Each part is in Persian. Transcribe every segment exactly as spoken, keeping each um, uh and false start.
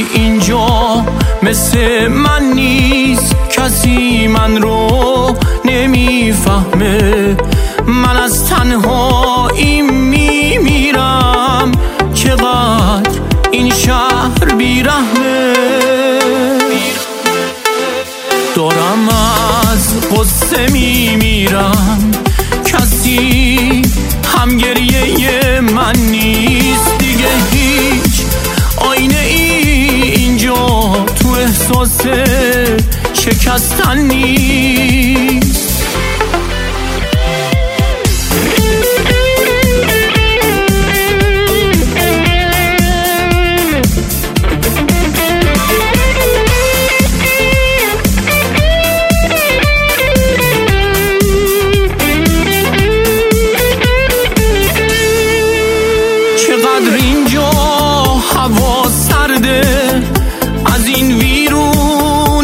اینجا مثل من نیست، کسی من رو نمیفهمه. من از تنهایی میمیرم، چقدر این شهر بیرحمه. دارم از قصه میمیرم، کسی هم گریه من نیست. دیگه هیچ آینه ای اینجا تو احساس شکستن نیست. چقدر اینجا هوا سرده، از این ویرون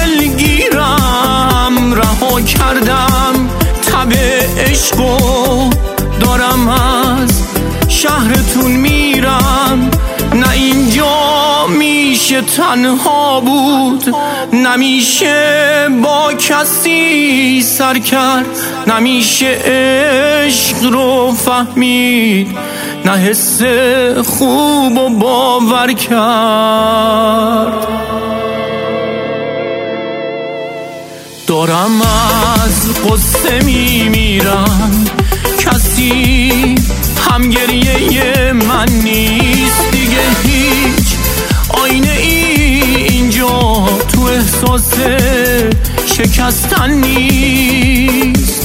دلگیرم رها کردم تب عشقو. دارم از شهرتون میرم، نه اینجا میشه تنها بود، نمیشه با کسی سر کرد، نمیشه عشق رو فهمید، نه حس خوب و باور کرد. دارم از قصه میمیرم، کسی هم گریه من نیست. دیگه هیچ آینه ای اینجا تو احساس شکستن نیست.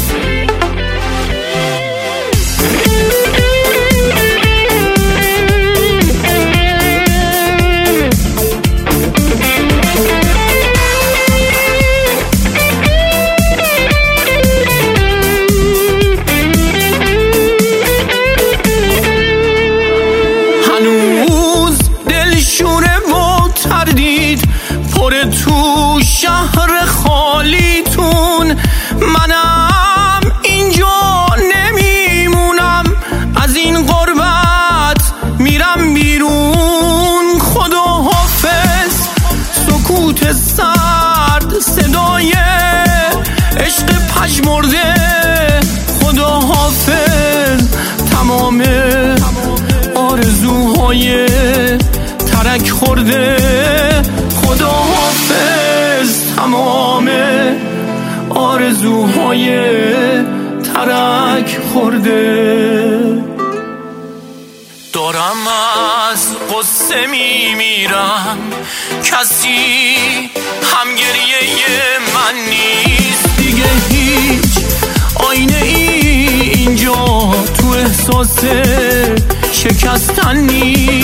هنوز دلشوره و تردید پر تو شهر خالیتون، منم اینجا نمیمونم، از این غربت میرم بیرون. خدا حافظ، سکوت سرد، صدای عشق پژمرده. خدا حافظ، تمام آرزوهای ترک خورده. خدا حافظ، تمام آرزوهای ترک خورده. دارم از قصه میمیرم، کسی هم گریه من نیست. دیگه هیچ آینه ای اینجا تو احساس شکستن نیست.